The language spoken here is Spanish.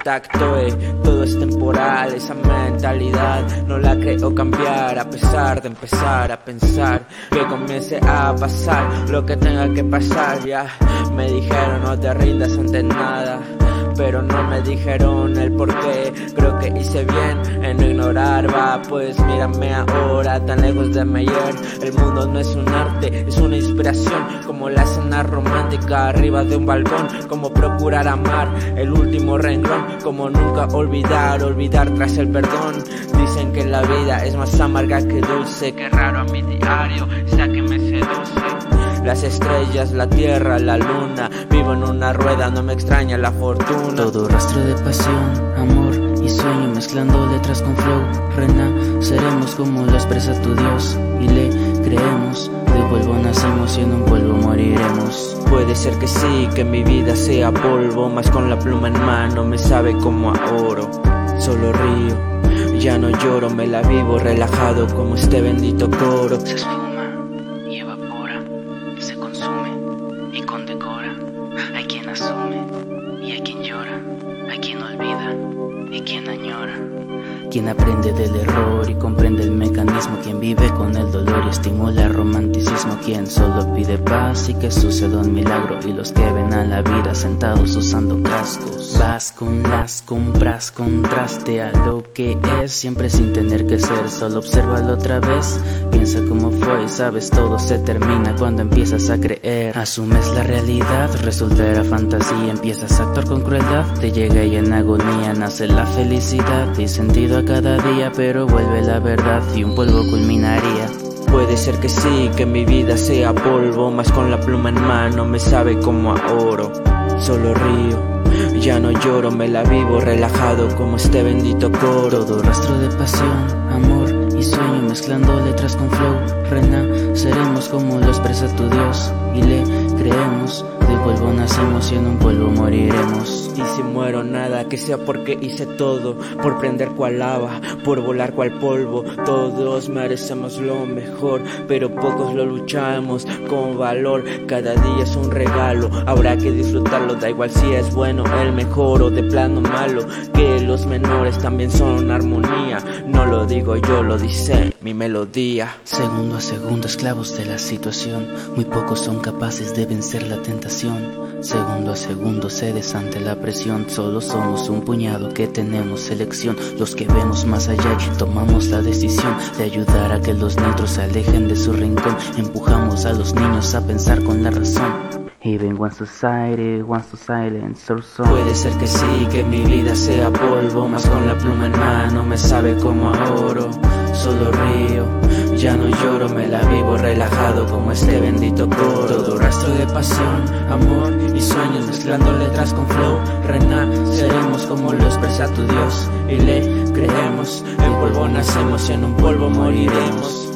intacto, todo es temporal, esa mentalidad no la creo cambiar, a pesar de empezar a pensar que comience a pasar lo que tenga que pasar. Ya me dijeron no te rindas ante nada, pero no me dijeron el porqué. Creo que hice bien en no ignorar, va, pues mírame ahora, tan lejos de mi ayer. El mundo no es un arte, es una inspiración, como la escena romántica arriba de un balcón, como procurar amar el último renglón, como nunca olvidar tras el perdón. Dicen que la vida es más amarga que dulce, qué raro a mi diario sea que me seduce. Las estrellas, la tierra, la luna, vivo en una rueda, no me extraña la fortuna. Todo rastro de pasión, amor y sueño, mezclando letras con flow. Renaceremos como lo expresa tu Dios y le creemos. De polvo nacemos y en un polvo moriremos. Puede ser que sí, que mi vida sea polvo, mas con la pluma en mano me sabe como a oro. Solo río, ya no lloro, me la vivo relajado como este bendito coro. Se esfuma y evapora, se consume y condecora. Hay quien asume y hay quien llora, hay quien olvida y quien añora. Quien aprende del error y comprende el mecanismo, quien vive con el dolor y estimula el romanticismo, quien solo pide paz y que suceda un milagro, y los que ven a la vida sentados usando cascos. Vas con las compras, contraste a lo que es, siempre sin tener que ser, solo obsérvalo otra vez. Piensa cómo fue y sabes, todo se termina cuando empiezas a creer. Asumes la realidad, resulta era fantasía, empiezas a actuar con crueldad, te llega y en agonía nace la felicidad y sentido a cada día, pero vuelve la verdad y un polvo culminaría. Puede ser que sí, que mi vida sea polvo, mas con la pluma en mano me sabe como a oro. Solo río, ya no lloro, me la vivo relajado como este bendito coro. Todo rastro de pasión, amor y sueño, mezclando letras con flow. Renaceremos como lo expresa tu Dios y le creemos. De polvo nacemos y en un polvo moriremos. Y si muero nada, que sea porque hice todo, por prender cual lava, por volar cual polvo. Todos merecemos lo mejor, pero pocos lo luchamos con valor. Cada día es un regalo, habrá que disfrutarlo, da igual si es bueno, el mejor o de plano malo. Que los menores también son armonía, no lo digo yo, lo dice mi melodía. Segundo a segundo esclavos de la situación, muy pocos son capaces de vencer la tentación. Segundo a segundo cedes ante la presión, solo somos un puñado que tenemos elección. Los que vemos más allá y tomamos la decisión de ayudar a que los neutros se alejen de su rincón. Empujamos a los niños a pensar con la razón. Even one society wants to silence our soul. Puede ser que sí, que mi vida sea polvo, mas con la pluma en mano me sabe como a oro. Solo río, ya no lloro, me la vivo relajado como este bendito coro. Todo rastro de pasión, amor y sueños, mezclando letras con flow. Renaceremos como lo expresa tu Dios y le creemos. En polvo nacemos y en un polvo moriremos.